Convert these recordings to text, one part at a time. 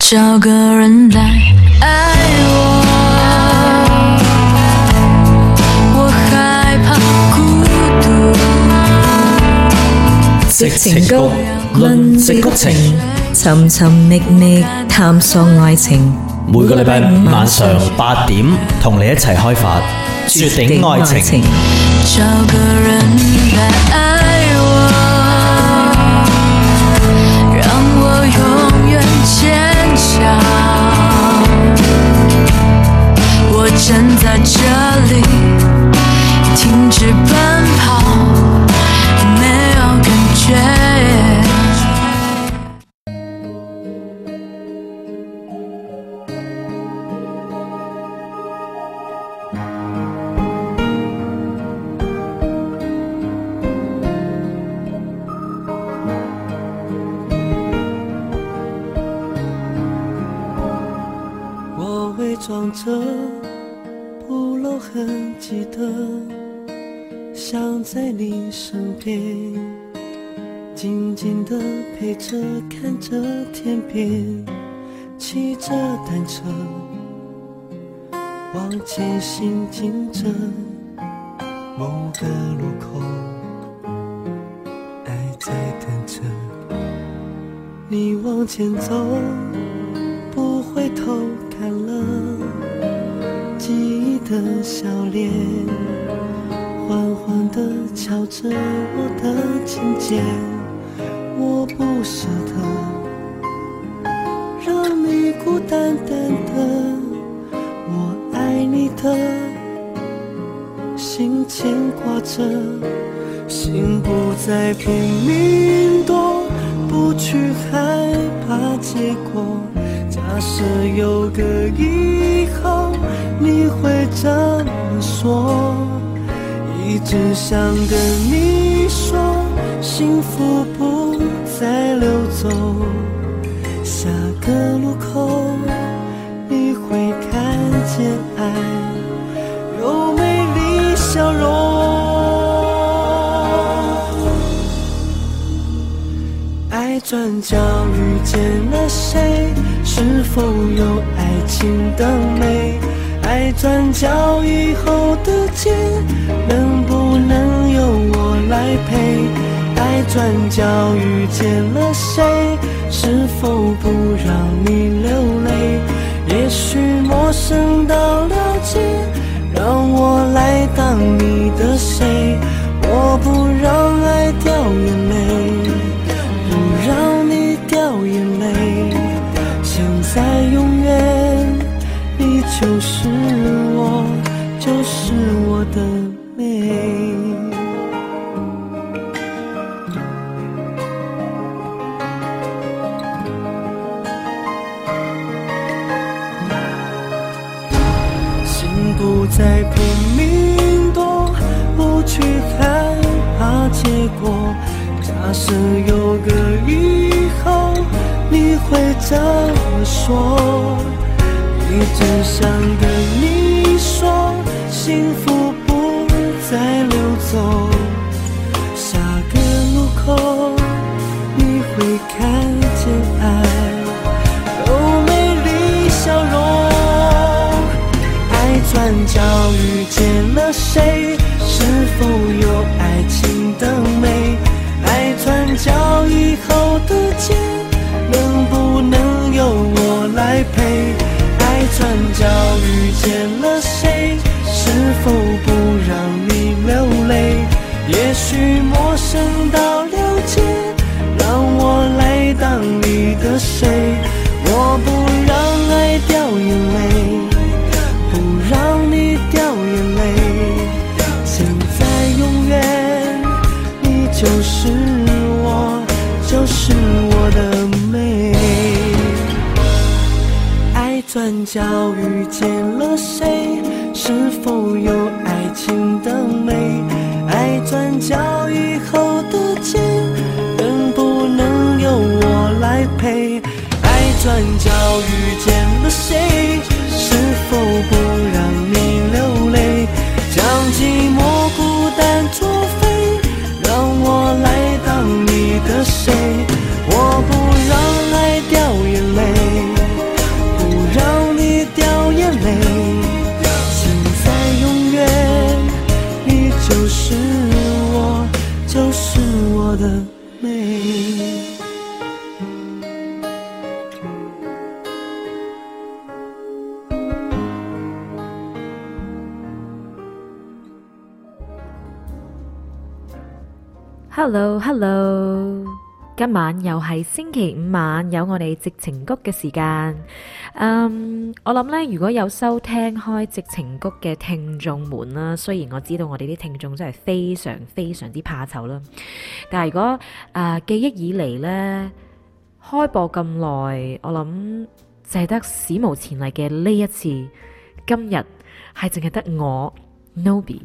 找个人来爱我，我害怕孤獨。 矽情谷，論矽谷情，尋尋覓覓探索愛情。 每個禮拜五晚上8點，同你一齊開發絕頂愛情。 找個人來愛我，讓我永遠堅強。我站在這裡，停止奔跑，沒有感覺。 装着不露痕迹的，想在你身边，静静的陪着，看着天边，骑着单车往前行进着，某个路口，爱在等着你往前走，不回头看了记忆的笑脸，缓缓地敲着我的琴键，我不舍得让你孤单单的，我爱你的心牵挂着，心不再拼命躲，不去害怕结果，假设有个以后你会这么说，一直想跟你说，幸福不再溜走，下个路口你会看见爱有美丽笑容。爱转角遇见了谁，是否有爱情的美？爱转角以后的街，能不能由我来陪？爱转角遇见了谁，是否不让你流泪？也许陌生到了解，让我来当你的谁？我不让爱掉眼泪，不让你掉眼泪，现在永远你就是我，就是我的美。心不再拼命躲，不去害怕结果，假设有个以后你会这么说，一直想跟你说，幸福不再溜走，下个路口你会看见爱有美丽笑容。爱转角遇见了谁，是否有爱情的美？爱转角以后的街，能不能由我来陪？爱转角遇见了谁，是否不让你流泪？也许陌生到了解，让我来当你的谁？我不让爱掉眼泪，不让你掉眼泪，现在永远你就是我，就是我的美。爱转角遇见了谁，是否有爱情的美？爱转角以后的街，能不能由我来陪？爱转角遇见了谁，是否不让你流泪？将寂寞孤单作废，让我来当你的谁？我不让爱掉眼泪， Hello，今晚又係星期五晚，有我哋矽情谷嘅時間。我諗呢，如果有收聽開矽情谷嘅聽眾們啦，雖然我知道我哋啲聽眾真係非常非常之怕醜啦，但係如果記憶以嚟呢，開播咁耐，我諗就係得史無前例嘅呢一次，今日係淨係得我 Nobby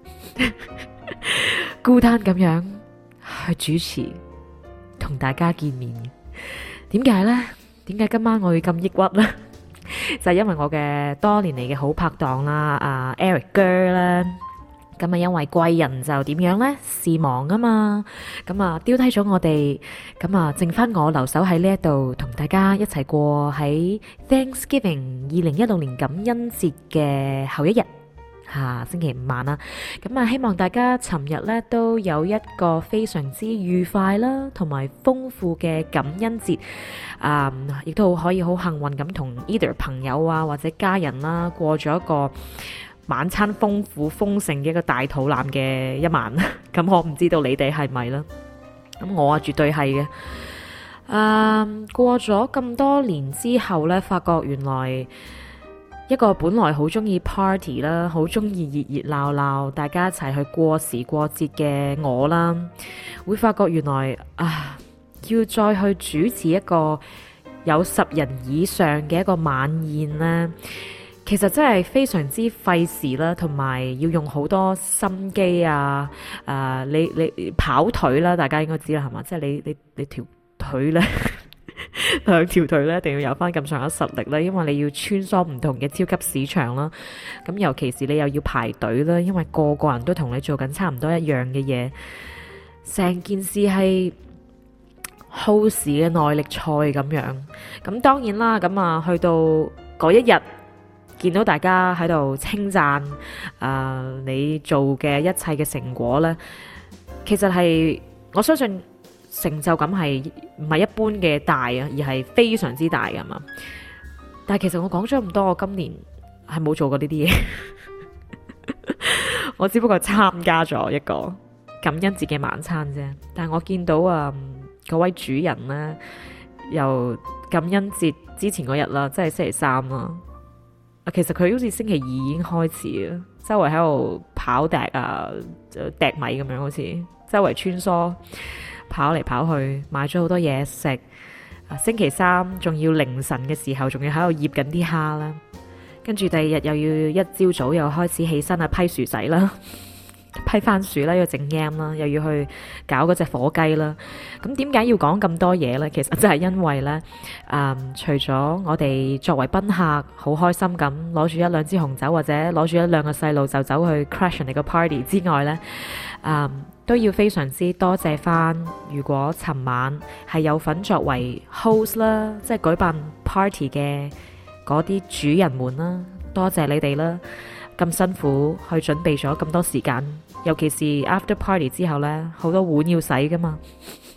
孤單咁樣去主持同大家見面。點解呢？點解今晚我會咁抑鬱呢？就係因為我嘅多年嚟嘅好拍檔啦，Eric 哥啦，咁啊因為貴人就點樣呢？事忙啊嘛，咁啊丟低咗我哋，咁啊剩翻我留守喺呢一度同大家一齊過喺 Thanksgiving 2016年感恩節嘅後一日。星期五晚啦，咁啊希望大家尋日咧都有一個非常之愉快啦，同埋豐富嘅感恩節，亦都可以好幸運咁同 either 朋友啊或者家人啦過咗一個晚餐豐富豐盛嘅一個大肚腩嘅一晚。咁我唔知道你哋係咪啦，咁我絕對係嘅。過咗咁多年之後咧，發覺原來一個本來好中意 party 啦，好中意熱熱鬧鬧，大家一齊去過時過節嘅我啦，會發覺原來要再去主持一個有10人以上嘅一個晚宴呢，其實真係非常之費時啦，同埋要用好多心機啊！你跑腿啦，大家應該知啦，係嘛？即係你條腿呢。兩條腿咧，一定要有翻咁上下實力啦，因為你要穿梭唔同嘅超級市場啦。咁尤其是你又要排隊啦，因為個個人都同你做緊差唔多一樣嘅嘢，成件事係耗時嘅耐力賽咁樣。咁當然啦，咁啊去到嗰一日，見到大家喺度稱讚你做嘅一切嘅成果呢，其實係我相信。成就感係唔係一般嘅大啊，而係非常之大㗎嘛。但係其實我講咗咁多，我今年係冇做過呢啲嘢，我只不過參加咗一個感恩節嘅晚餐啫。但係我見到嗰位主人呢，由感恩節之前嗰日啦，即係星期3啦。其實佢好似星期2已經開始啦，周圍喺度跑趯趯米咁樣，好似周圍穿梭。跑嚟跑去，買咗好多嘢食。星期3仲要凌晨嘅時候，仲要喺度醃緊啲蝦啦。跟住第二日又要一朝早又開始起身批薯仔啦，批番薯啦，要整 yam 啦，又要去搞嗰隻火雞啦。咁點解要講咁多嘢呢？其實真係因為呢，除咗我哋作為賓客好開心咁攞住1-2支紅酒，或者攞住1-2個細路就走去 crash 人哋個 party 之外呢，都要非常之多謝翻，如果尋晚係有份作為 host 啦，即係舉辦 party 嘅嗰啲主人們啦，多謝你哋啦，咁辛苦去準備咗咁多時間，尤其是 after party 之後呢，好多碗要洗噶嘛。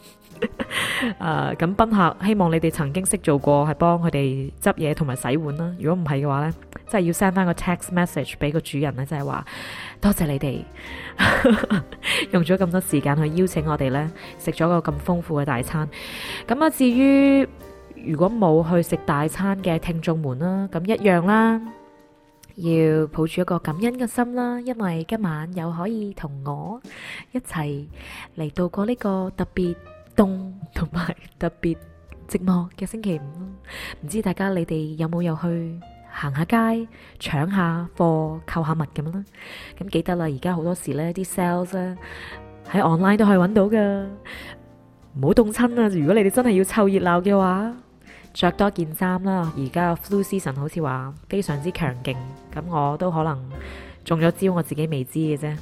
咁賓客希望你哋曾經識做過，係幫佢哋執嘢同埋洗碗啦。如果唔係嘅話呢，真係要 send 翻個 text message 俾個主人呢，就係話多謝你哋用咗咁多時間去邀請我哋呢，食咗個咁豐富嘅大餐。咁啊，至於如果冇去食大餐嘅聽眾們啦，咁一樣啦，要抱住一個感恩嘅心啦，因為今晚又可以同我一齊嚟度過呢個特別凍同埋特別寂寞嘅星期五。唔知大家你哋有冇去行下街搶下貨購下物咁樣啦？咁記得啦，而家好多時呢啲 sales 咧喺 online 都可以揾到噶，唔好凍親啊！如果你哋真係要湊熱鬧嘅話，着多件衫啦。而家 flu season 好似話非常之強勁，咁我都可能中咗招，我自己未知嘅啫。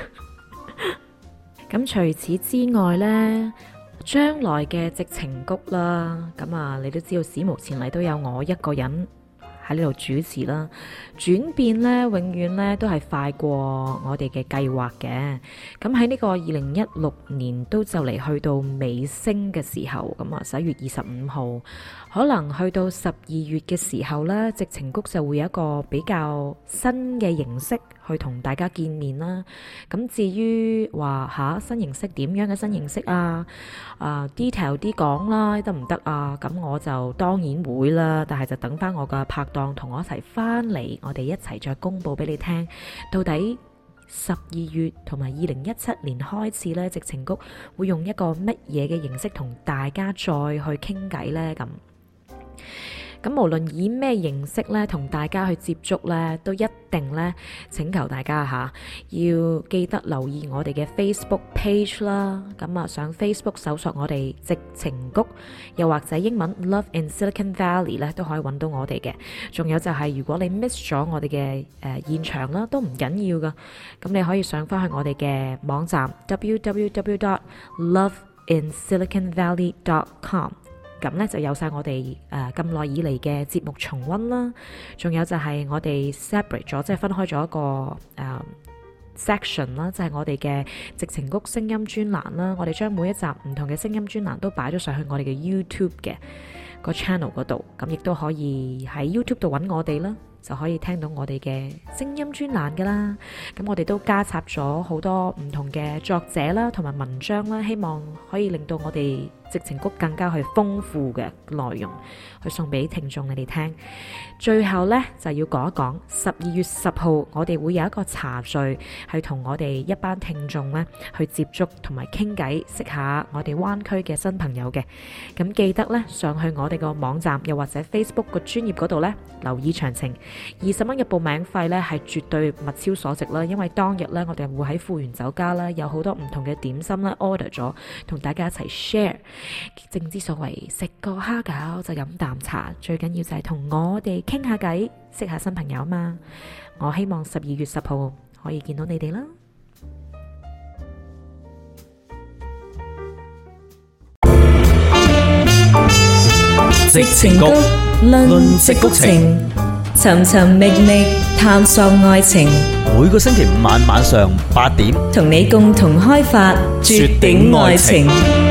咁除此之外呢，將來嘅矽情谷啦，咁啊，你都知道史無前例都有我一個人喺呢度主持啦。轉變呢，永遠呢都係快過我哋嘅計劃嘅。咁喺呢個2016年都就嚟去到尾聲嘅時候，咁啊11月25號，可能去到12月嘅時候呢，矽情谷就會有一個比較新嘅形式去同大家見面啦。咁至於話新形式點樣嘅新形式detail 啲講啦，得唔得啊？咁我就當然會啦，但係就等翻我嘅拍檔同我一齊翻嚟，我哋一齊再公佈俾你聽，到底12月同埋2017年開始呢，矽情谷會用一個乜嘢嘅形式同大家再去傾偈呢？咁無論以咩形式咧，同大家去接觸咧，都一定咧請求大家要記得留意我哋嘅 Facebook page 啦。咁上 Facebook 搜索我哋矽情谷，又或者英文 Love in Silicon Valley 咧，都可以揾到我哋嘅。仲有就係如果你 miss 咗我哋嘅現場啦，都唔緊要噶。咁你可以上翻去我哋嘅網站 www.loveinsiliconvalley.com。咁呢就有晒我哋咁耐以嚟嘅節目重溫啦，仲有就係我哋 separate 咗，即係分開咗一個section 啦，就係我哋嘅矽情谷聲音專欄啦。我哋將每一集唔同嘅聲音專欄都擺咗上去我哋嘅 YouTube 嘅個 channel 嗰度，咁亦都可以喺 YouTube 度揾我哋啦，就可以聽到我哋嘅聲音專欄噶啦。咁我哋都加插咗好多唔同嘅作者啦，同埋文章啦，希望可以令到我哋矽情谷更加去豐富嘅內容，去送俾聽眾你哋聽。最後呢，就要講一講12月10號我哋會有一個茶聚，係同我哋一班聽眾呢去接觸同埋傾偈，識下我哋灣區嘅新朋友嘅。咁記得呢，上去我哋個網站又或者 Facebook 個專頁嗰度呢，留意詳情。20蚊嘅報名費呢係絕對物超所值啦，因為當日呢，我哋會喺富源酒家啦，有好多唔同嘅點心啦 order 咗，同大家一齊 share。正之所謂食個蝦餃就飲啖茶，最緊要就係同我哋傾下偈，識下新朋友嘛。我希望12月10號可以見到你哋啦。 矽情谷論矽谷情， 尋尋覓覓探索愛情， 每個星期5晚上8點， 同你共同開發絕頂愛情。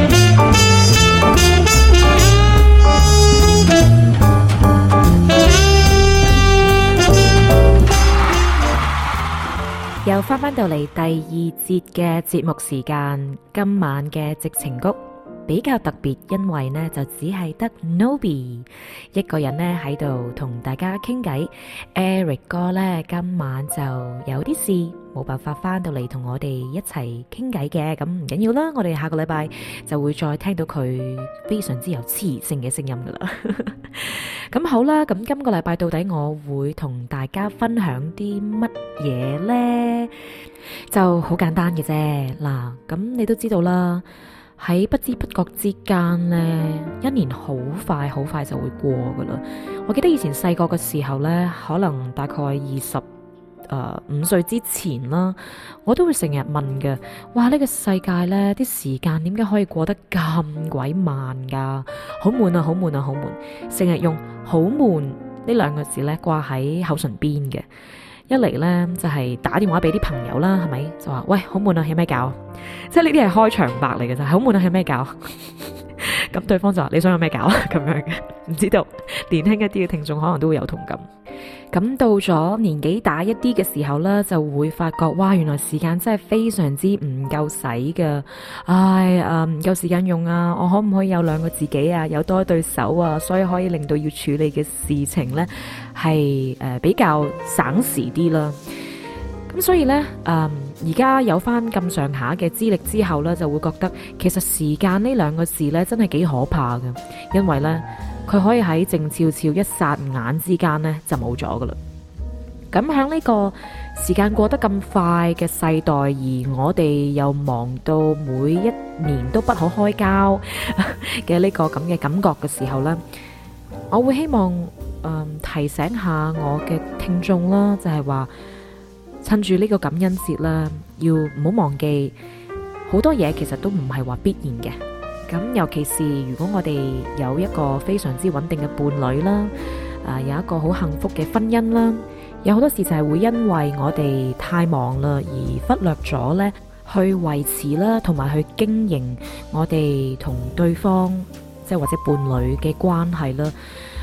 又翻到嚟第二節嘅節目時間，今晚嘅矽情谷比較特別，因為呢就只係得 Nobby 一個人呢喺度同大家傾偈。Eric 哥呢今晚就有啲事冇辦法翻到嚟同我哋一齊傾偈嘅，咁唔緊要啦，我哋下個禮拜就會再聽到佢非常之有磁性嘅聲音噶啦。咁好啦，咁今個禮拜到底我會同大家分享啲乜嘢呢？就好簡單嘅啫。嗱，咁你都知道啦，喺不知不覺之間呢，一年好快好快就會過噶啦。我記得以前細個嘅時候呢，可能大概25歲之前啦，我都會成日問嘅，哇！呢個世界呢啲時間點解可以過得咁鬼慢噶？好悶啊，好悶啊，好悶！成日用好悶呢兩個字呢掛喺口唇邊嘅。一嚟呢，就係打電話俾啲朋友啦，係咪？就話喂，好悶啊，有咩搞？即係呢啲係開場白嚟嘅就係好悶啊，有咩搞？咁對方就話你想有咩搞咁樣嘅，唔知道年輕一啲嘅聽眾可能都會有同感。咁到咗年紀大一啲嘅時候呢，就會發覺哇，原來時間真係非常之唔夠使㗎。唔夠時間用啊！我可唔可以有2個自己啊？有多一對手啊？所以可以令到要處理嘅事情呢係比較省時啲啦。咁所以呢，而家有翻咁上下嘅資歷之後呢，就會覺得其實時間呢2個字呢真係幾可怕嘅，因為呢，佢可以喺靜悄悄一霎眼之間呢就冇咗噶啦。咁喺呢個時間過得咁快嘅世代，而我哋又忙到每一年都不可開交嘅呢個咁嘅感覺嘅時候呢，我會希望提醒下我嘅聽眾啦，就係話趁住呢個感恩節啦，要唔好忘記好多嘢其實都唔係話必然嘅。咁尤其是如果我哋有一個非常之穩定嘅伴侶啦，有一個好幸福嘅婚姻啦，有好多事就係會因為我哋太忙啦而忽略咗呢去維持啦，同埋去經營我哋同對方即係或者伴侶嘅關係啦。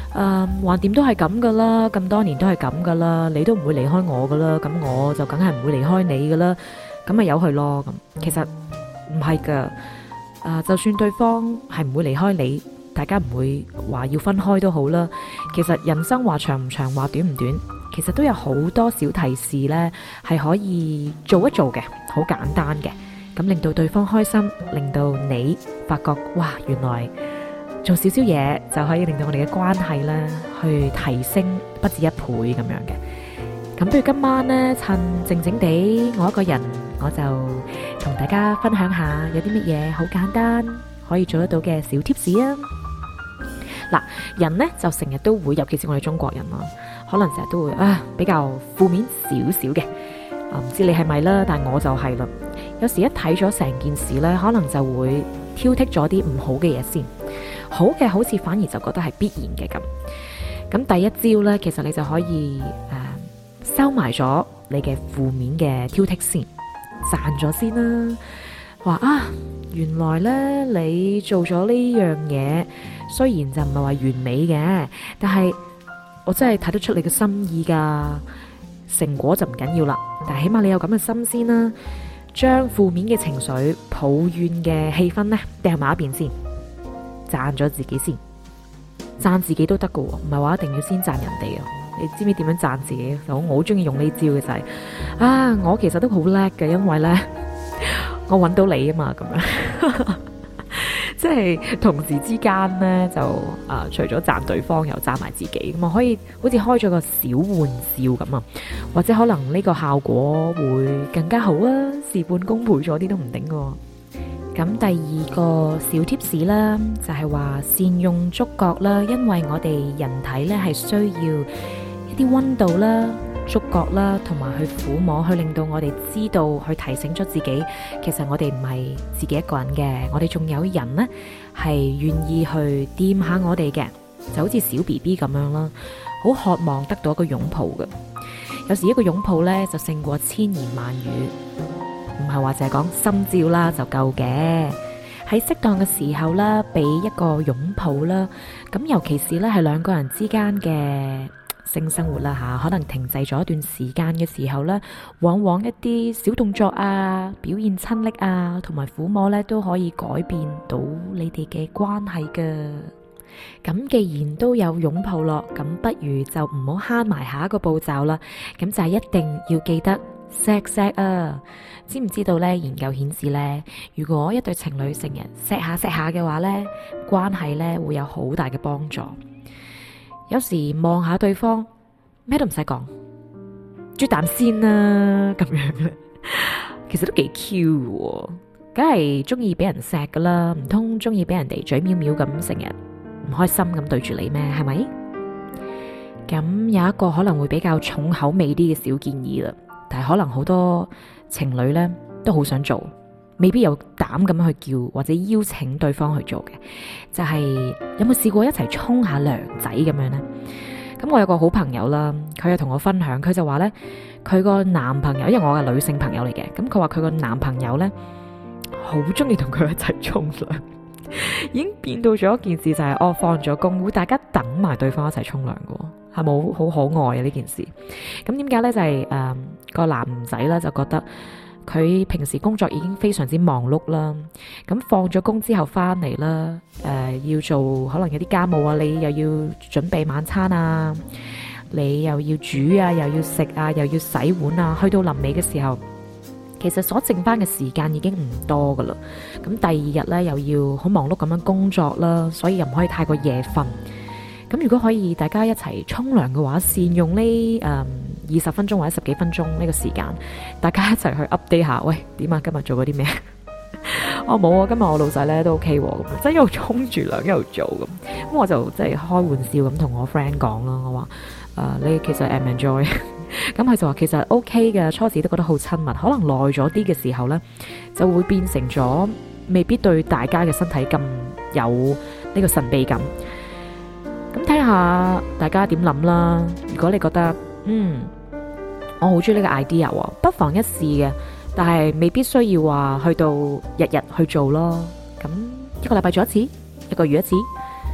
橫掂都係咁噶啦，咁多年都係咁噶啦，你都唔會離開我噶啦，咁我就梗係唔會離開你噶啦，咁咪由佢咯。咁其實唔係噶，就算對方係唔會離開你，大家唔會話要分開都好啦。其實人生話長唔長，話短唔短，其實都有好多小提示呢，係可以做一做嘅，好簡單嘅，咁令到對方開心，令到你發覺哇，原來做少少嘢就可以令到我哋嘅關係呢去提升不止一倍咁樣嘅。咁不如今晚呢，趁靜靜地我一個人，我就同大家分享下有啲乜嘢好簡單可以做得到嘅小貼士啊！嗱，人呢就成日都會，尤其是我哋中國人啦，可能成日都會比較負面少少嘅。唔知你係咪啦，但我就係啦。有時一睇咗成件事呢，可能就會挑剔咗啲唔好嘅嘢先，好嘅好似反而就覺得係必然嘅咁。咁第一招呢，其實你就可以收埋咗你嘅負面嘅挑剔先，賺咗先啦。話原來呢，你做咗呢樣嘢，雖然就唔係話完美嘅，但係我真係睇得出你嘅心意噶。成果就唔緊要啦，但係起碼你有咁嘅心先啦。將負面嘅情緒、抱怨嘅氣氛呢，掟埋一邊先，讚咗自己先。讚自己都得噶，唔係話一定要先讚人哋啊。你知唔知點樣讚自己？我好中意用呢招嘅就係我其實都好叻嘅，因為呢，我揾到你啊嘛，咁樣即係同時之間呢，就除咗讚對方，又讚埋自己，咁啊可以好似開咗個小玩笑咁啊，或者可能呢個效果會更加好啊，事半功倍咗啲都唔頂嘅。咁第二個小貼士啦，就係話善用觸覺啦，因為我哋人體呢係需要一啲溫度啦、觸覺啦，同埋去撫摸，去令到我哋知道，去提醒咗自己，其實我哋唔係自己一個人嘅，我哋仲有人呢係願意去掂下我哋嘅，就好似小 BB 咁樣啦，好渴望得到一個擁抱嘅。有時一個擁抱呢，就勝過千言萬語，唔係話淨係講心照啦就夠嘅，喺適當嘅時候啦，俾一個擁抱啦，咁尤其是呢係兩個人之間嘅性生活啦吓，可能停滯咗一段時間嘅時候呢，往往一啲小動作啊、表現親昵啊，同埋撫摸呢，都可以改變到你哋嘅關係㗎。咁既然都有擁抱咯，咁不如就唔好慳埋下一個步驟啦。咁就係一定要記得錫錫啊！知唔知道呢？研究顯示呢，如果一對情侶成日錫下嘅話呢，關係呢會有好大嘅幫助。有時望下對方，咩都唔使講，啜啖先啦，咁樣咧，其實都幾 Q 嘅，梗係中意俾人錫噶啦，唔通中意俾人哋嘴藐藐咁成日唔開心咁對住你咩？係咪？咁有一個可能會比較重口味啲嘅小建議啦，但係可能好多情侶呢都好想做，未必有膽咁樣去叫或者邀請對方去做嘅，就係有冇試過一齊沖下涼仔咁樣呢？咁我有個好朋友啦，佢又同我分享，佢就話呢，佢個男朋友，因為我係女性朋友嚟嘅，咁佢話佢個男朋友呢，好中意同佢一齊沖涼，已經變到咗一件事就係放咗工會大家等埋對方一齊沖涼嘅，係咪好可愛啊呢件事？咁點解呢？就係個男仔呢，就覺得佢平時工作已經非常之忙碌啦，咁放咗工之後翻嚟啦，要做可能有啲家務啊，你又要準備晚餐啊，你又要煮啊，又要食啊，又要洗碗啊，去到臨尾嘅時候，其實所剩翻嘅時間已經唔多噶啦。咁第二日呢，又要好忙碌咁樣工作啦，所以又唔可以太過夜瞓。咁如果可以大家一齊沖涼嘅話，善用呢20分鐘或者10幾分鐘呢個時間，大家一齊去 update 下，喂，點啊？今日做過啲咩？我冇啊，今日我老細咧都 OK 喎，咁即係一路沖住涼一路做咁我就即係開玩笑咁同我 friend 講啦，我話你其實 enjoy 咁佢就話其實 OK 嘅，初時都覺得好親密，可能耐咗啲嘅時候呢，就會變成咗未必對大家嘅身體咁有呢個神秘感。咁睇下大家點諗啦。如果你覺得我好中意呢個 idea 喎，不妨一試嘅，但係未必需要話去到日日去做咯。咁一個禮拜做一次，一個月一次，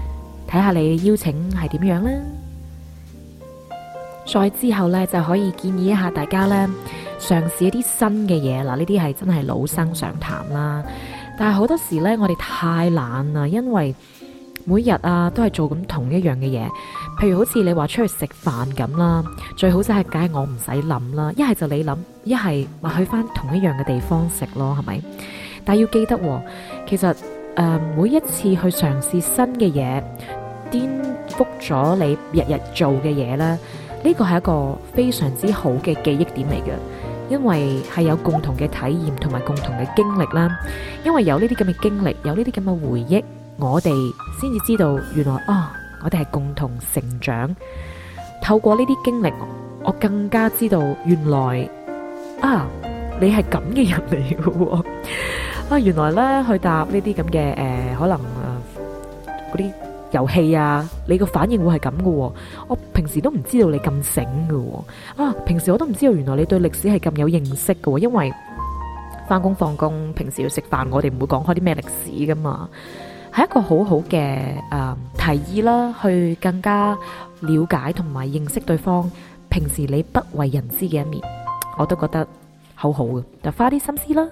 睇下你邀請係點樣啦。再之後呢，就可以建議一下大家呢，嘗試一啲新嘅嘢啦。呢啲係真係老生常談啦。但係好多時呢，我哋太懶啦，因為每日啊都係做咁同一樣嘅嘢。譬如好似你話出去食飯咁啦，最好就係梗係我唔使諗啦，一係就你諗，一係咪去翻同一樣嘅地方食咯，係咪？但係要記得喎，其實每一次去嘗試新嘅嘢，顛覆咗你日日做嘅嘢呢，呢個係一個非常之好嘅記憶點嚟嘅，因為係有共同嘅體驗同埋共同嘅經歷啦。因為有呢啲咁嘅經歷，有呢啲咁嘅回憶，我哋先至知道原來我哋係共同成長。透過呢啲經歷，我更加知道原來你係咁嘅人嚟嘅喎。原來呢，去搭呢啲咁嘅可能嗰啲遊戲啊，你個反應會係咁嘅喎。我平時都唔知道你咁醒嘅喎。平時我都唔知道原來你對歷史係咁有認識嘅喎。因為翻工放工，平時要食飯，我哋唔會講開啲咩歷史噶嘛。係一個好好嘅提議啦，去更加了解同埋認識對方平時你不為人知嘅一面，我都覺得好好嘅，就花啲心思啦。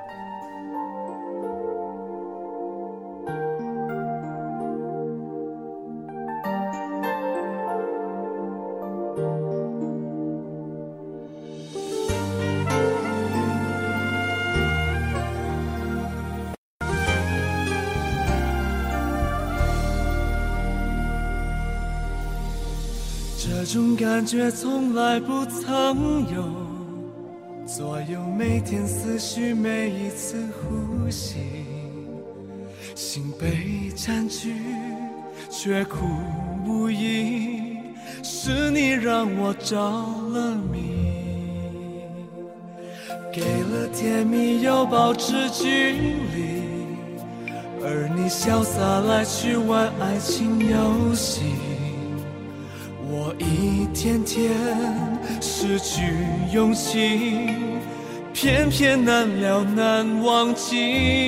这种感觉从来不曾有，左右每天思绪，每一次呼吸，心被占据却苦无依，是你让我着了迷，给了甜蜜又保持距离，而你潇洒来去玩爱情游戏，我一天天失去勇气，偏偏难了难忘记。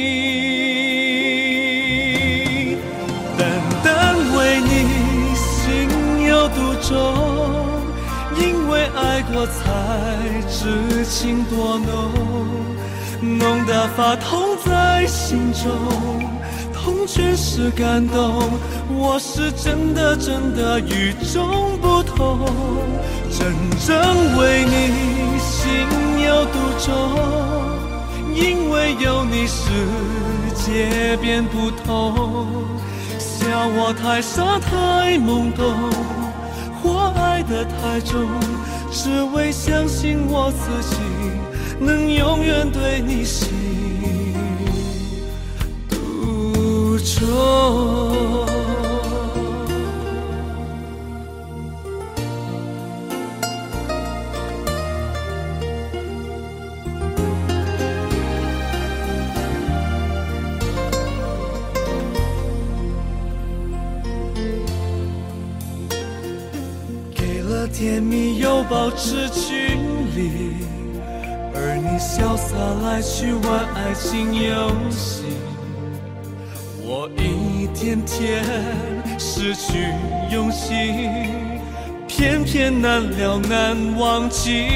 单单为你心有独钟，因为爱过才知情多浓，浓得发痛在心中，痛全是感动，我是真的真的与众不同，真正为你心有独钟，因为有你世界变不同，笑我太傻太懵懂，或爱得太重，只为相信我自己能永远对你心独钟。给了甜蜜又保持距离，而你潇洒来去玩爱情游戏，我一天天失去勇气，偏偏难了难忘记。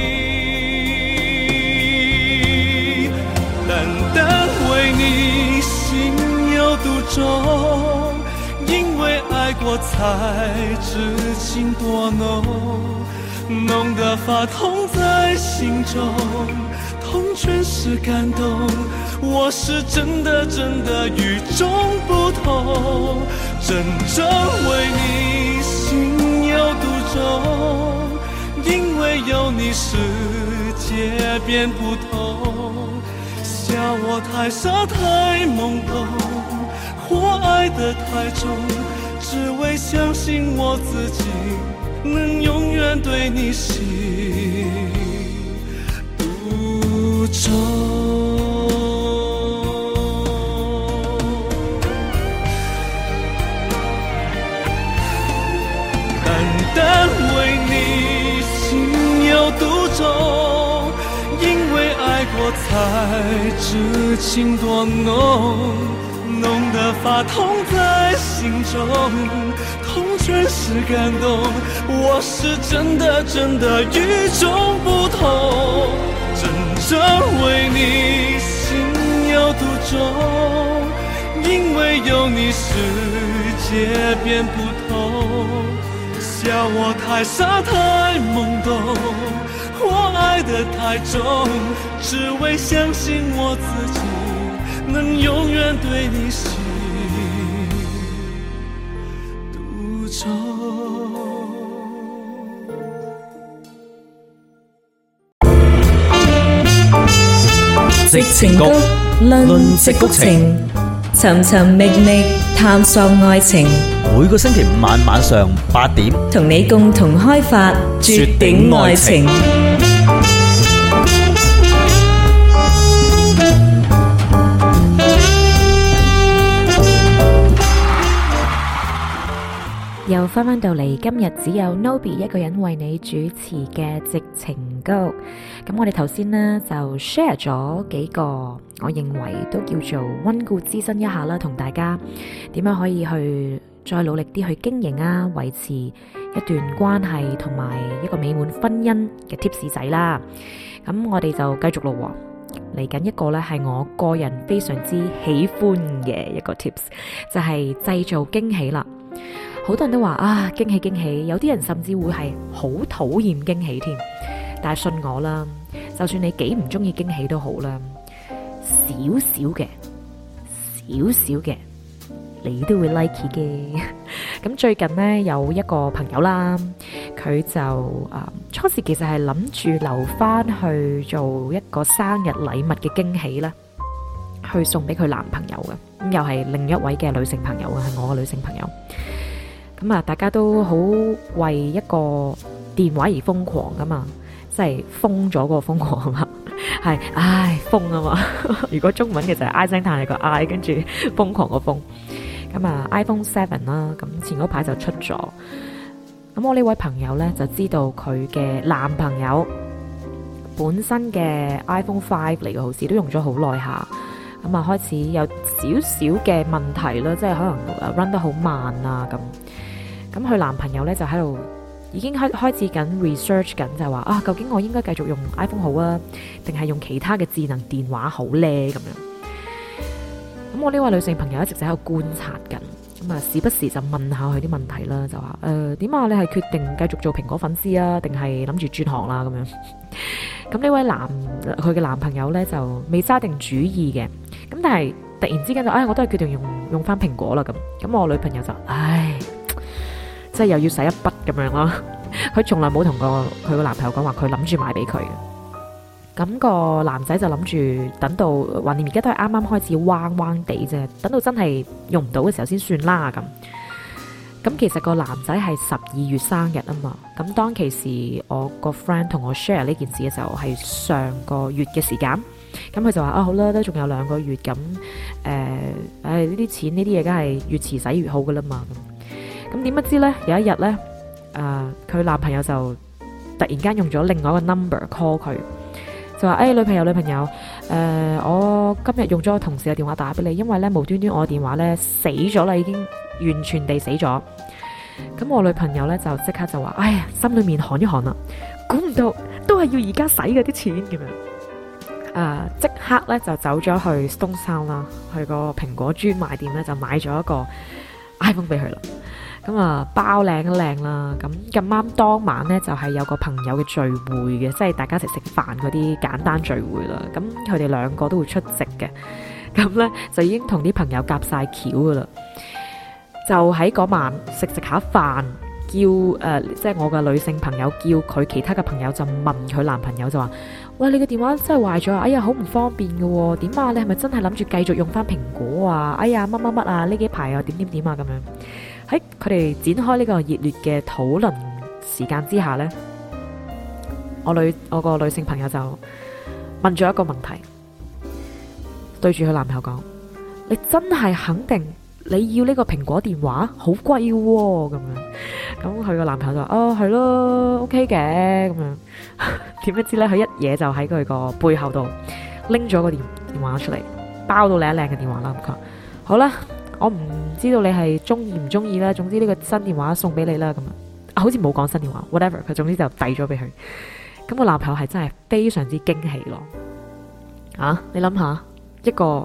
单单为你心有独钟，因为爱过才知情多浓，浓得发痛在心中，痛全是感动，我是真的真的与众不同，真正为你心有独钟，因为有你世界变不同，笑我太傻太懵懂，或爱得太重，只为相信我自己能永远对你心独钟。单单为你心有独钟，因为爱过才知情多浓， 浓得发痛在心中，痛全是感动，我是真的与众不同，真正为你心有独钟，因为有你世界变不同。笑我太傻太懵懂，我爱得太重，只为相信我自己能永远对你心独钟。 矽情谷論矽谷情，尋尋覓覓探索愛情， 每個星期五晚上8點， 同你共同開發絕頂愛情。 又翻到嚟，今日只有 Noby 一個人為你主持嘅矽情谷。咁我哋頭先呢就 share 咗幾個我認為都叫做溫故知新一下啦，同大家點樣可以去再努力啲去經營啊，維持一段關係同埋一個美滿婚姻嘅 tips 仔啦。咁我哋就繼續咯，嚟緊一個呢係我個人非常之喜歡嘅一個 tips， 就係製造驚喜啦。好多人都話啊，驚喜驚喜，有啲人甚至會係好討厭驚喜添。但係信我啦，就算你幾唔中意驚喜都好啦，少少嘅，你都會 like 嘅。咁最近呢，有一個朋友啦，佢就初時其實係諗住留翻去做一個生日禮物嘅驚喜啦，去送俾佢男朋友嘅。咁又係另一位嘅女性朋友啊，係我嘅女性朋友。咁啊，大家都好為一個電話而瘋狂噶嘛，即係瘋咗個瘋狂啊嘛，係瘋啊嘛。如果中文嘅就係唉聲嘆氣個唉，跟住瘋狂個瘋。咁啊 iPhone 7啦，咁前嗰排就出咗。咁我呢位朋友呢，就知道佢嘅男朋友本身嘅 iPhone 5嚟嘅，好似都用咗好耐下。咁啊，開始有少少嘅問題啦，即係可能run 得好慢啊咁。咁佢男朋友咧就喺度已經開始緊 research 緊，就話啊，究竟我應該繼續用 iPhone 好啊，定係用其他嘅智能電話好咧咁樣。咁我呢位女性朋友一直就喺度觀察緊，咁啊時不時就問下佢啲問題啦，就話點啊？你係決定繼續做蘋果粉絲啊，定係諗住轉行啦咁樣？咁呢位佢嘅男朋友咧就未揸定主意嘅，咁但係突然之間就我都係決定用翻蘋果啦咁。咁我女朋友就即係又要使一筆咁樣咯。佢從來冇同過佢個男朋友講話佢諗住買俾佢嘅。咁個男仔就諗住等到橫掂而家都係啱啱開始彎彎地啫，等到真係用唔到嘅時候先算啦咁。咁其實個男仔係12月生日啊嘛。咁當其時我個 friend 同我 share 呢件事嘅時候係上個月嘅時間。咁佢就話好啦，都仲有2個月咁。呢啲錢呢啲嘢梗係越遲使越好噶啦嘛。咁點不知呢？有一日呢，佢男朋友就突然間用咗另外一個 number call 佢，就話女朋友，我今日用咗我同事嘅電話打俾你，因為呢無端端我電話呢死咗啦，已經完全地死咗。咁我女朋友呢就即刻就話，心裏面寒一寒啦，估唔到都係要而家使嘅啲錢咁樣。即刻呢就走咗去 Stone Town 啦，去個蘋果專賣店呢就買咗一個 iPhone 俾佢啦。咁啊，包靚靚啦，咁啱當晚呢，就係有個朋友嘅聚會嘅，即係大家一齊食飯嗰啲簡單聚會啦。咁佢哋2個都會出席嘅，咁呢，就已經同啲朋友夾晒橋噶啦。就喺嗰晚食下飯，叫即係我嘅女性朋友叫佢其他嘅朋友就問佢男朋友就話：喂，你嘅電話真係壞咗啊！好唔方便嘅喎，點啊？你係咪真係諗住繼續用翻蘋果啊？乜啊？呢幾排啊點啊咁樣。喺佢哋展開呢個熱烈嘅討論時間之下呢，我個女性朋友就問咗一個問題，對住佢男朋友講：你真係肯定你要呢個蘋果電話好貴喎？咁樣。咁佢個男朋友就話：係咯 ，OK 嘅咁樣。點不知呢，佢一嘢就喺佢個背後度拎咗個電話出嚟，包到靚嘅電話啦。佢話： 好啦，我唔知道你係中意唔中意啦，總之呢個新電話送俾你啦，咁好似冇講新電話 whatever， 佢總之就遞咗俾佢。咁我男朋友係真係非常之驚喜咯。你諗下一個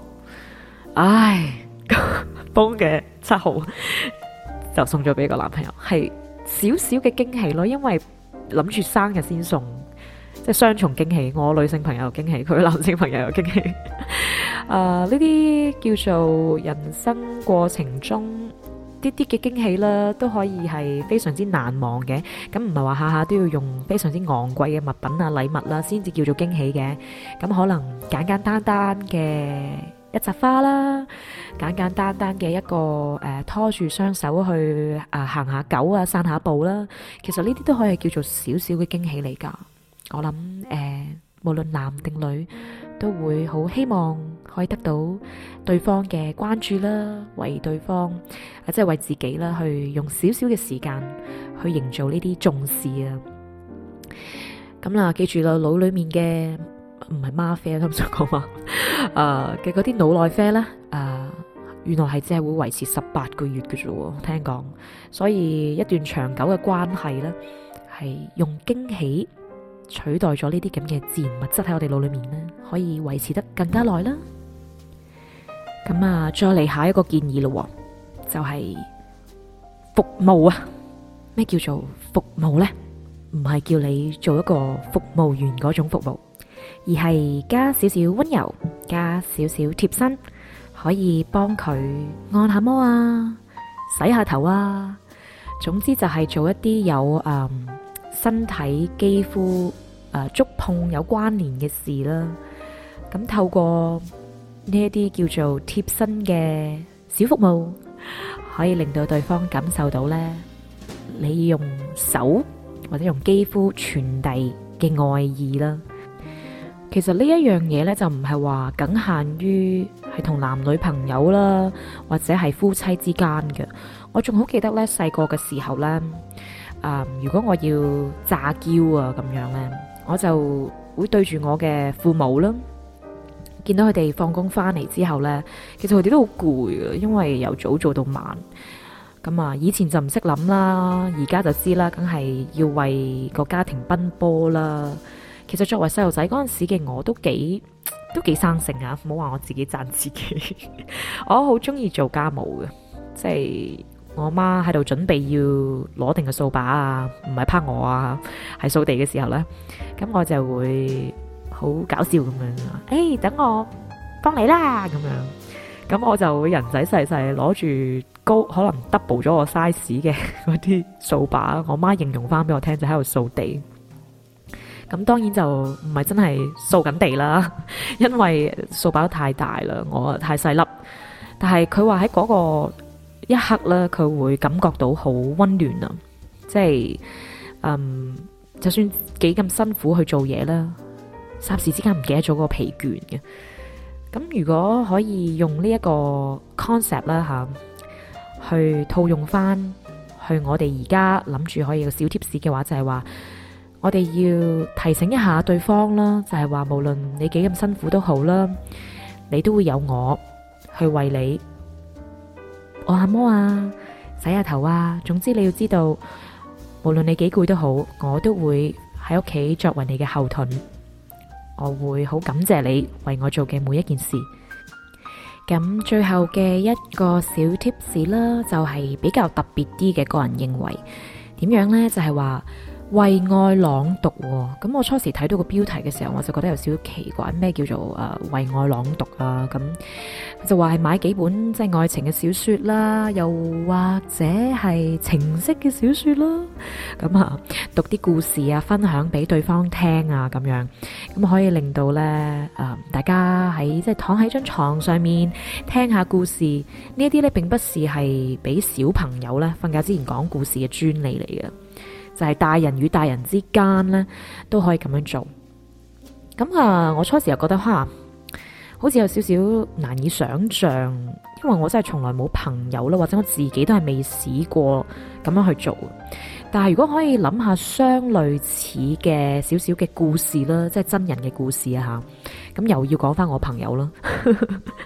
崩嘅7號就送咗俾個男朋友，係少少嘅驚喜咯，因為諗住生日先送，即係雙重驚喜，我女性朋友驚喜，佢男性朋友又驚喜。呢啲叫做人生過程中啲嘅驚喜啦，都可以係非常之難忘嘅。咁唔係話下下都要用非常之昂貴嘅物品啊、禮物啦，先至叫做驚喜嘅。咁可能簡簡單單嘅一扎花啦，簡簡單單嘅一個拖住雙手去行下狗啊、散下步啦，其實呢啲都可以叫做少少嘅驚喜嚟噶。我諗無論男定女都會好希望可以得到對方嘅關注啦，為對方即係為自己啦，去用少少嘅時間去營造呢啲重視啊。咁啦，記住啦，腦裏面嘅唔係嗎啡，通常講話嘅嗰啲腦內啡咧，原來係只係會維持18個月嘅啫，聽講。所以一段長久嘅關係咧，係用驚喜取代咗呢啲咁嘅自然物質喺我哋腦裏面咧，可以維持得更加耐啦。咁再嚟下一個建議咯，就係服務啊。咩叫做服務呢？唔係叫你做一個服務員嗰種服務，而係加少少溫柔，加少少貼身，可以幫佢按下摩啊，洗下頭啊，總之就係做一啲有身體肌膚觸碰有關聯嘅事啦。咁透過呢一啲叫做貼身嘅小服務，可以令到對方感受到呢，你用手或者用肌膚傳遞嘅愛意啦。其實呢一樣嘢呢，就唔係話僅限於係同男女朋友啦，或者係夫妻之間嘅。我仲好記得呢，細個嘅時候呢，如果我要詐嬌啊咁樣呢，我就會對住我嘅父母啦。見到佢哋放工翻嚟之後呢，其實佢哋都好攰嘅，因為由早做到晚。咁以前就唔識諗啦，而家就知啦，梗係要為個家庭奔波啦。其實作為細路仔嗰陣時嘅我都幾生性啊，唔好話我自己讚自己。我好中意做家務嘅，即係我媽喺度準備要攞定個掃把啊，唔係拍我啊，係掃地嘅時候呢，咁我就會好搞笑咁樣，等我幫你啦咁樣。咁我就會人仔細細攞住高可能 double 咗我 size 嘅嗰啲掃把，我媽形容翻俾我聽，就喺度掃地。咁當然就唔係真係掃緊地啦，因為掃把太大啦，我太細粒。但係佢話喺嗰個一刻咧，佢會感覺到好溫暖啊！即係就算幾咁辛苦去做嘢啦，霎時之間唔記得咗個疲倦嘅。咁如果可以用呢一個 concept 啦去套用翻去我哋而家諗住可以有個小貼士嘅話，就係話我哋要提醒一下對方啦，就係話無論你幾咁辛苦都好啦，你都會有我去為你按下摩啊、洗下頭啊，總之你要知道，無論你幾攰都好，我都會喺屋企作為你嘅後盾，我會好感謝你為我做嘅每一件事。咁最後嘅一個小貼士啦，就係比較特別啲嘅，個人認為點樣呢？就係話為愛朗讀喎。咁我初時睇到個標題嘅時候，我就覺得有少少奇怪，咩叫做為愛朗讀啊？咁就話係買幾本即係愛情嘅小說啦，又或者係情色嘅小說啦，咁讀啲故事啊，分享俾對方聽啊，咁樣咁可以令到呢大家喺即係躺喺張床上面聽下故事。呢啲呢並不是係俾小朋友呢瞓覺之前講故事嘅專利嚟嘅。就係大人與大人之間呢，都可以咁樣做。咁我初時又覺得好似有少少難以想象，因為我真係從來冇朋友啦，或者我自己都係未試過咁樣去做。但係如果可以諗下相類似嘅少少嘅故事啦，即係真人嘅故事啊吓，咁又要講翻我朋友啦，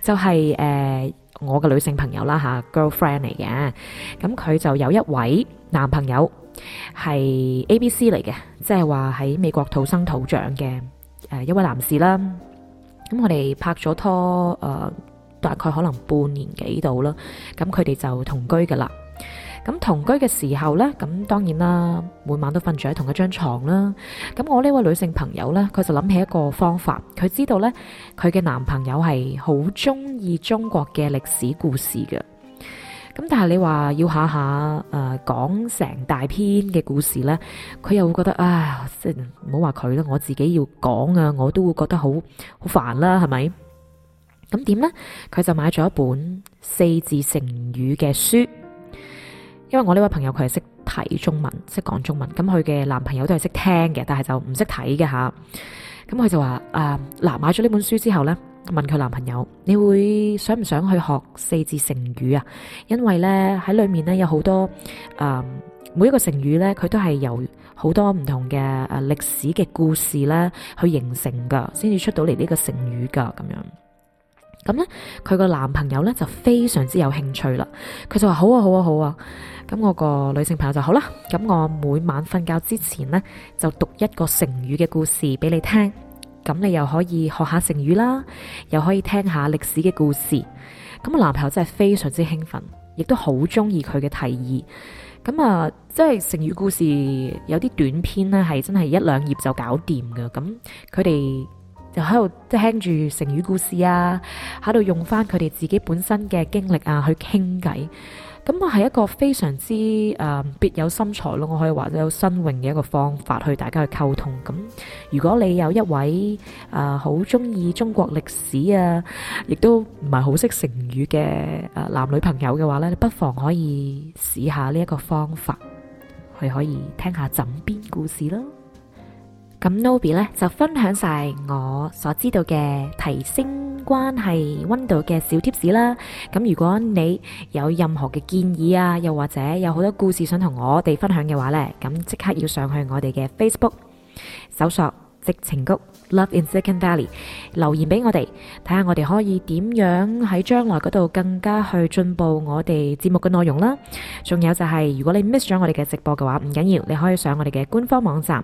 就係我嘅女性朋友啦吓 girlfriend 嚟嘅，咁佢就有一位男朋友係 ABC 嚟嘅，即係話喺美國土生土長嘅一位男士啦。咁我哋拍咗拖大概可能半年幾度啦，咁佢哋就同居噶啦。咁同居嘅時候呢，咁當然啦，每晚都瞓住喺同一張床啦。咁我呢位女性朋友呢，佢就諗起一個方法，佢知道呢，佢嘅男朋友係好中意中國嘅歷史故事嘅。咁但係你話要下下講成大篇嘅故事呢，佢又會覺得啊，即係唔好話佢啦，我自己要講啊，我都會覺得好煩啦，係咪？咁點呢？佢就買咗一本4字成語嘅書。因為我呢位朋友佢係識睇中文，識講中文，咁佢嘅男朋友都係識聽嘅，但係就唔識睇嘅吓。咁佢就話嗱，買咗呢本書之後呢，問佢男朋友，你會想唔想去學4字成語啊？因為呢，喺裏面呢有好多每一個成語呢，佢都係由好多唔同嘅歷史嘅故事呢去形成噶，先至出到嚟呢個成語噶咁樣。咁呢，佢個男朋友呢就非常之有興趣啦。佢就話好啊，好啊，好啊。咁我個女性朋友就好啦。咁我每晚瞓覺之前呢，就讀一個成語嘅故事俾你聽。咁你又可以學下成語啦，又可以聽下歷史嘅故事。咁我男朋友真係非常之興奮，亦都好中意佢嘅提議。咁即係成語故事有啲短篇呢，係真係1-2頁就搞掂㗎。咁佢哋就喺度聽住成語故事啊，喺度用翻佢哋自己本身嘅經歷啊去傾偈。咁係一個非常之別有心裁咯，我可以話有新穎嘅一個方法去大家去溝通。咁如果你有一位好中意中國歷史啊，亦都唔係好識成語嘅男女朋友嘅話呢，你不妨可以試下呢一個方法，佢可以聽下枕邊故事咯。咁 Nobby 咧就分享晒我所知道嘅提升關係溫度嘅小貼士啦。咁如果你有任何嘅建議啊，又或者有好多故事想同我哋分享嘅話呢，咁即刻要上去我哋嘅 Facebook 搜索矽情谷 Love in Silicon Valley 留言俾我哋，睇下我哋可以點樣喺將來嗰度更加去進步我哋節目嘅內容啦。仲有就係如果你 miss 咗我哋嘅直播嘅話，唔緊要，你可以上我哋嘅官方網站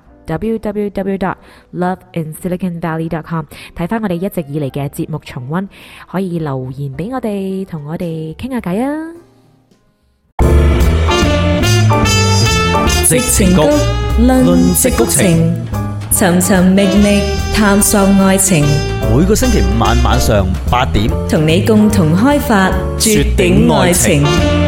www.loveinsiliconvalley.com 睇翻我哋一直以嚟嘅節目重溫，可以留言俾我哋，同我哋傾下偈啊！ 矽情谷論矽谷情，尋尋覓覓探索愛情， 每個星期5晚上8點， 同你共同開發絕頂愛情。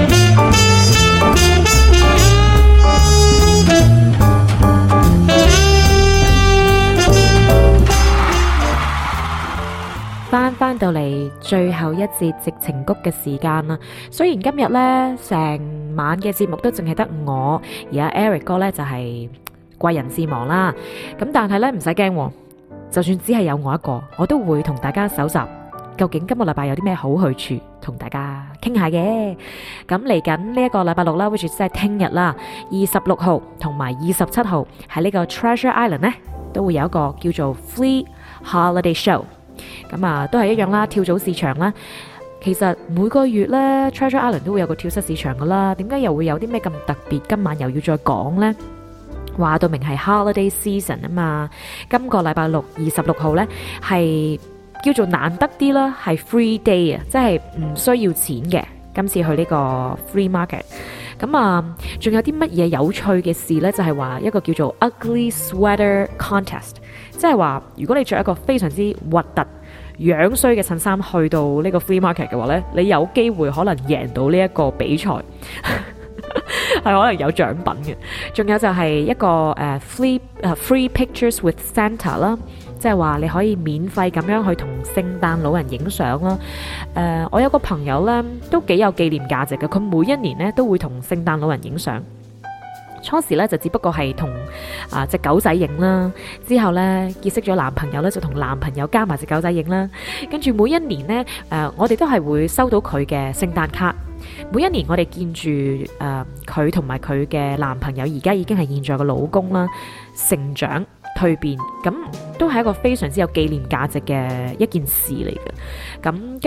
翻到嚟最後一節矽情谷嘅時間啦。雖然今日呢成晚嘅節目都淨係得我，而阿 Eric 哥呢就係貴人事忙啦。咁但係呢唔使驚，就算只係有我一個，我都會同大家搜集究竟今個禮拜有啲咩好去處，同大家傾下嘅。咁嚟緊呢一個禮拜六啦，which is 即係聽日啦，26號同埋27號喺呢個 Treasure Island 呢都會有一個叫做 Flea Holiday Show。咁都係一樣啦，跳蚤市場啦。其實每個月呢 Treasure Island 都會有個跳蚤市場噶啦，點解又會有啲咩咁特別？今晚又要再講呢？話到明係 Holiday Season 啊嘛。今個禮拜六26號呢係叫做難得啲啦，係 Free Day 啊，即係唔需要錢嘅。今次去呢個 Free Market。咁仲有啲乜嘢有趣嘅事呢？就係話一個叫做 Ugly Sweater Contest， 即係話如果你着一個非常之核突樣衰嘅襯衫去到呢個 Free Market 嘅話呢，你有機會可能贏到呢一個比賽，係可能有獎品嘅。仲有就係一個Free Pictures with Santa 啦。即係話你可以免費咁樣去同聖誕老人影相啦。我有個朋友呢都幾有紀念價值嘅，佢每一年呢都會同聖誕老人影相。初時呢就只不過係同隻狗仔影啦，之後呢結識咗男朋友呢就同男朋友加埋隻狗仔影啦。跟住每一年呢，我哋都係會收到佢嘅聖誕卡。每一年我哋見住佢同埋佢嘅男朋友，而家已經係現在嘅老公啦，成長蛻變，咁都係一個非常之有紀念價值嘅一件事嚟嘅。咁今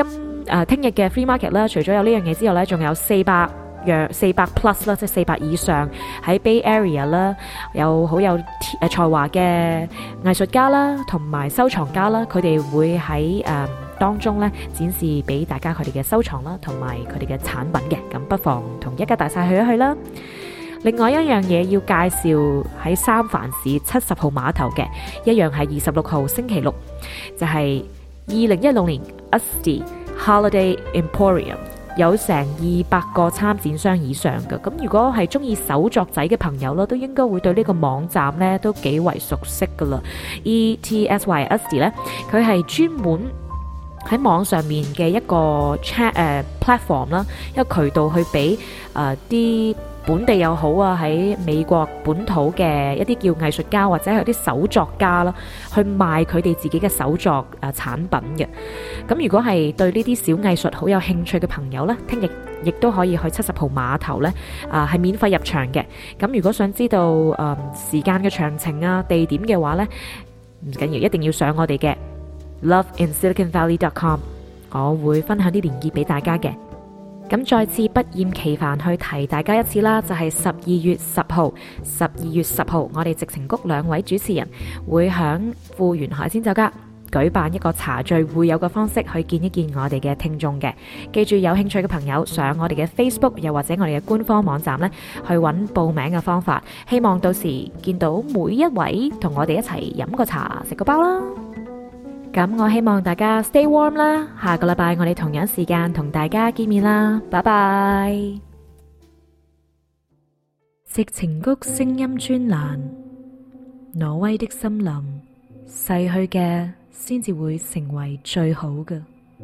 聽日嘅 free market 啦，除咗有呢樣嘢之外呢，仲有400 plus 啦，即係400以上喺 Bay Area 啦，好有才華嘅藝術家啦，同埋收藏家啦，佢哋會喺當中咧展示俾大家佢哋嘅收藏啦，同埋佢哋嘅產品嘅，咁不妨同一家大細去一去啦。另外一樣嘢要介紹喺三藩市70號碼頭嘅，一樣係26號星期六，就係2016年 Asti Holiday Emporium， 有成200個參展商以上嘅。咁如果係中意手作仔嘅朋友啦，都應該會對呢個網站咧都幾為熟悉噶啦。ETSY Asti 咧，佢係專門喺網上面嘅一個 platform 啦，一個渠道去俾啲本地又好啊，喺美國本土嘅一啲叫藝術家或者係啲手作家啦，去賣佢哋自己嘅手作產品嘅。咁如果係對呢啲小藝術好有興趣嘅朋友呢，聽日亦都可以去70號碼頭呢，係免費入場嘅。咁如果想知道時間嘅詳情啊、地點嘅話呢，唔緊要，一定要上我哋嘅loveinsiliconvalley.com， 我會分享啲連結俾大家嘅。咁再次不厭其煩去提大家一次啦，就係12月10號，我哋矽情谷2位主持人會響富源海鮮酒家舉辦一個茶聚會友嘅方式去見一見我哋嘅聽眾嘅。記住有興趣嘅朋友上我哋嘅 Facebook 又或者我哋嘅官方網站呢，去揾報名嘅方法，希望到時見到每一位同我哋一齊飲個茶食個包啦。咁我希望大家 stay warm 啦，下個禮拜我哋同樣時間同大家見面啦，拜拜。矽情谷聲音專欄，挪威的森林，逝去嘅先至會成為最好嘅。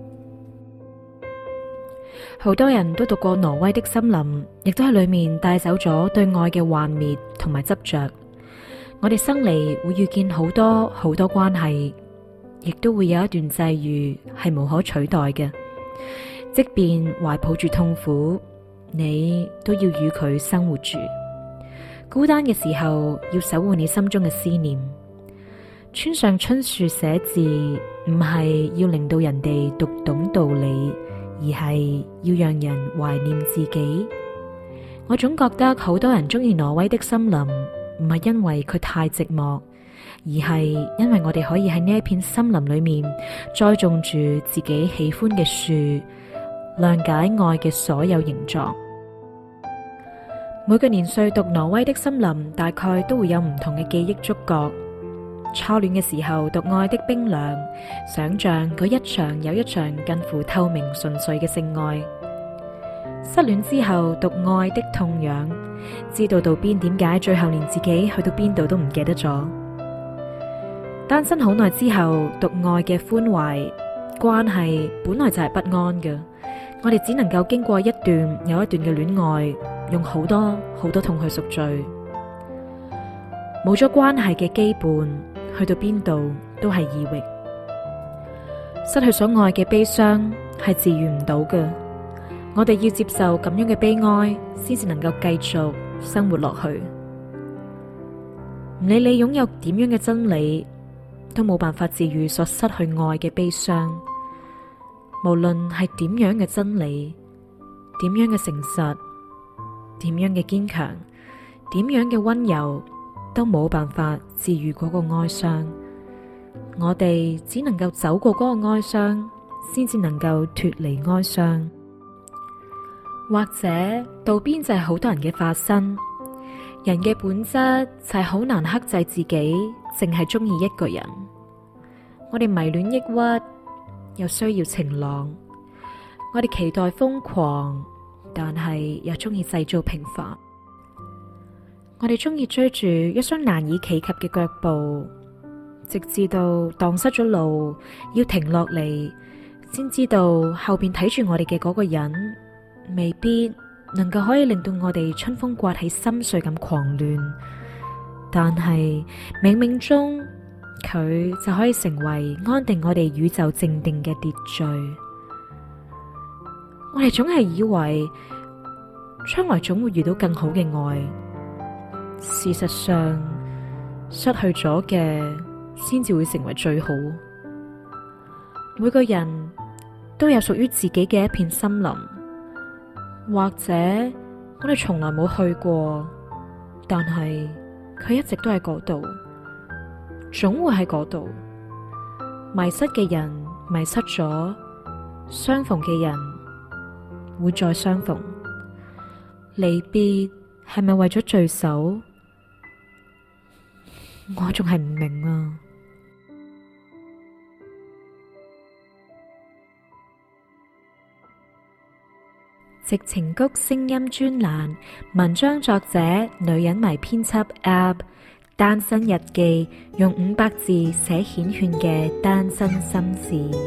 好多人都讀過挪威的森林，亦都喺裏面帶走咗對愛嘅幻滅同埋執着。我哋生嚟會遇見好多好多關係，亦都會有一段際遇係無可取代嘅，即便懷抱住痛苦，你都要與佢生活住。孤單嘅時候，要守護你心中嘅思念。村上春樹寫字，唔係要令到人哋讀懂道理，而係要讓人懷念自己。我總覺得好多人中意挪威的森林，唔係因為佢太寂寞，而係因為我哋可以喺呢一片森林裏面栽種住自己喜歡嘅樹，諒解愛嘅所有形狀。每個年歲讀挪威的森林，大概都會有唔同嘅記憶觸覺。初戀嘅時候讀愛的冰涼，想象嗰一場又一場近乎透明純粹嘅性愛。失戀之後讀愛的痛癢，知道到邊點解最後連自己去到邊度都唔記得咗。單身好耐之後讀愛嘅歡懷，關係本來就係不安嘅，我哋只能夠經過一段又一段嘅戀愛，用好多好多痛去贖罪。冇咗關係嘅羈絆，去到邊度都係異域。失去所愛嘅悲傷係治癒唔到嘅，我哋要接受咁樣嘅悲哀，先至能夠繼續生活落去。唔理你擁有點樣嘅真理，都冇辦法治癒所失去愛嘅悲傷。無論係點樣嘅真理，點樣嘅誠實，點樣嘅堅強，點樣嘅溫柔，都冇辦法治癒嗰個哀傷。我哋只能夠走過嗰個哀傷，先至能夠脫離哀傷。或者道邊就係好多人嘅化身。人嘅本質就係好難克制自己，淨係中意一個人。我哋迷戀抑鬱，又需要晴朗。我哋期待瘋狂，但係又中意製造平凡。我哋中意追住一雙難以企及嘅腳步，直至到蕩失咗路，要停落嚟，先知道後邊睇住我哋嘅嗰個人，未必能夠可以令到我哋春風刮起心碎咁狂亂，但係冥冥中佢就可以成為安定我哋宇宙靜定嘅秩序。我哋總係以為將來總會遇到更好嘅愛，事實上失去咗嘅先至會成為最好。每個人都有屬於自己嘅一片森林，或者我哋從來冇去過，但係佢一直都喺嗰度，總會喺嗰度。迷失嘅人迷失咗，相逢嘅人會再相逢。離別係咪為咗聚首？我仲係唔明啊！矽情谷聲音專欄，文章作者女人迷編輯 Ab， 單身日記，用500字寫繾綣嘅單身心事。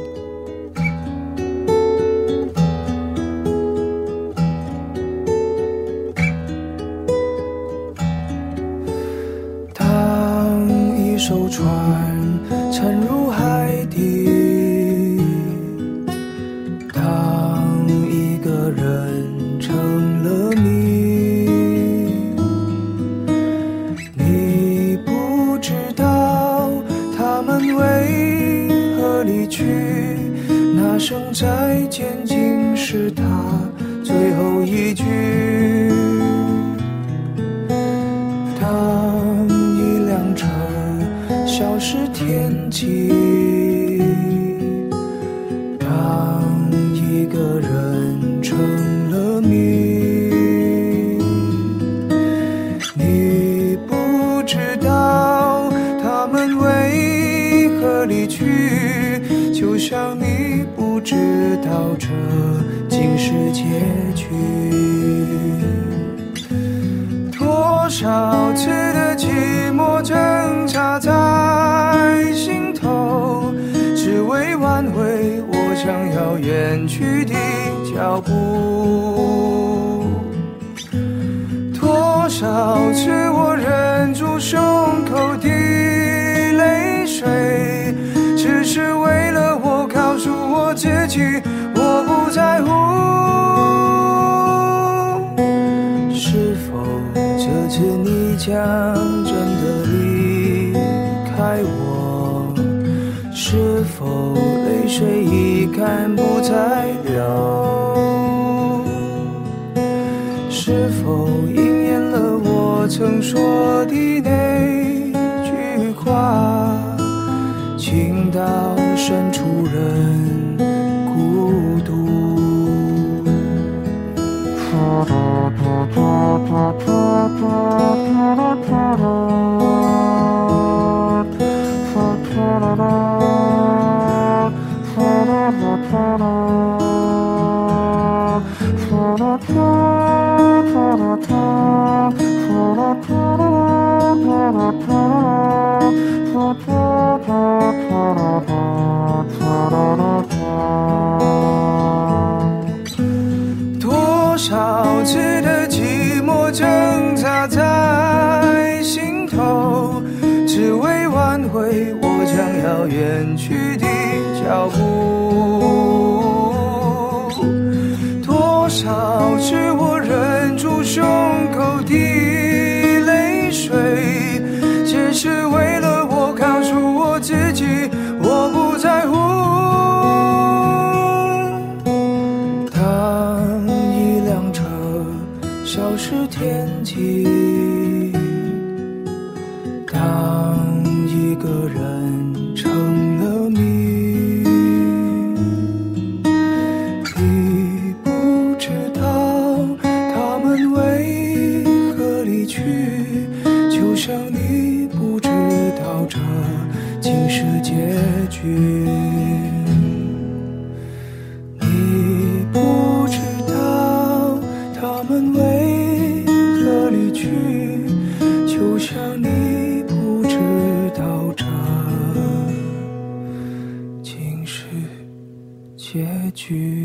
当一艘船沉入海底，当一个人成了谜，你不知道他们为何离去，那声再见竟是他最后一句。当一辆车消失天际，当一个人成了谜，你不知道他们为何离去，就像你不知道这竟是结局。多少次的寂寞挣扎在心头，只为挽回我将要远去的脚步。多少次我忍住胸口的泪水，只是为了我告诉我自己我不在乎。是否这次你将真的离开我？是否泪水已干不再流？是否应验了我曾说的那句话，情到深处人孤独。多少次的寂寞挣扎在心头，只为挽回我将要远去的脚步。多少次我忍住胸口的泪水，只是为了我告诉我自己我不在乎。当一辆车消失天际，当一个人成了谜，你不知道他们为何离去，就像你不知道这竟是结局。你不知道他们为何离去，就像你不知道这竟是结局。